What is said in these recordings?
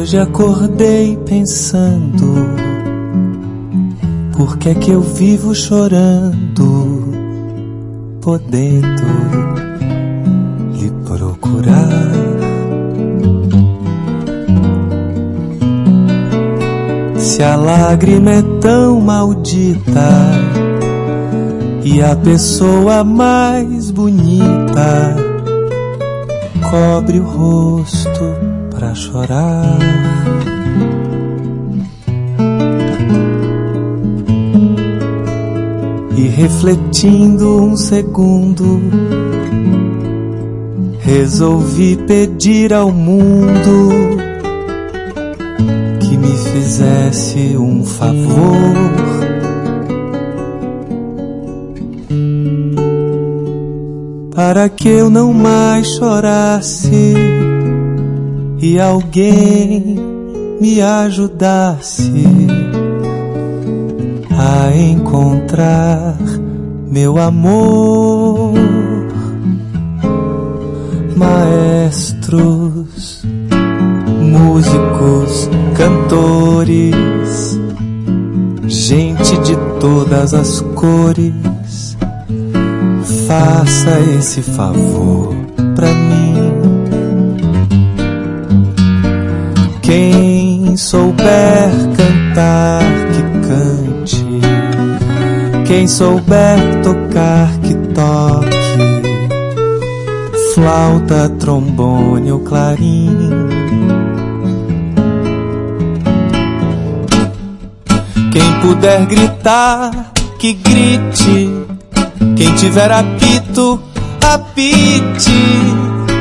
Hoje acordei pensando, por que é que eu vivo chorando, podendo lhe procurar? Se a lágrima é tão maldita e a pessoa mais bonita cobre o rosto pra chorar, e refletindo um segundo, resolvi pedir ao mundo que me fizesse um favor. Para que eu não mais chorasse e alguém me ajudasse a encontrar meu amor. Maestros, músicos, cantores, gente de todas as cores, faça esse favor pra mim. Quem souber cantar, que cante. Quem souber tocar, que toque. Flauta, trombone ou clarim. Quem puder gritar, que grite. Quem tiver apito, apite.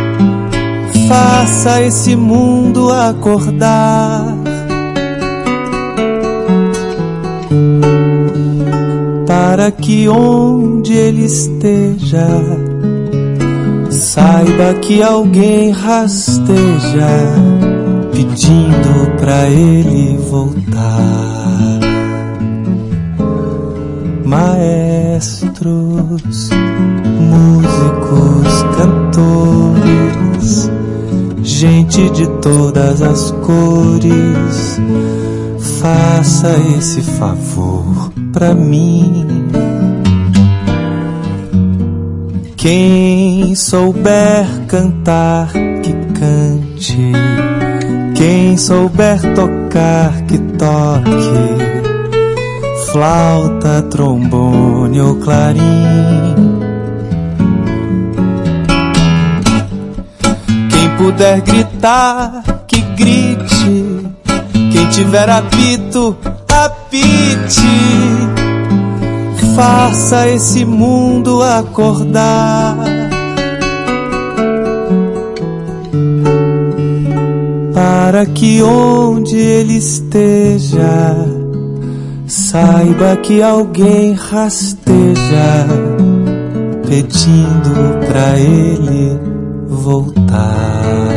Faça esse mundo acordar. Para que onde ele esteja, saiba que alguém rasteja, pedindo pra ele voltar. Maestros, músicos, cantores, gente de todas as cores, faça esse favor pra mim. Quem souber cantar, que cante. Quem souber tocar, que toque. Flauta, trombone ou clarim. Quem puder gritar, que grite. Quem tiver apito, apite. Faça esse mundo acordar. Para que onde ele esteja, saiba que alguém rasteja, pedindo pra ele voltar.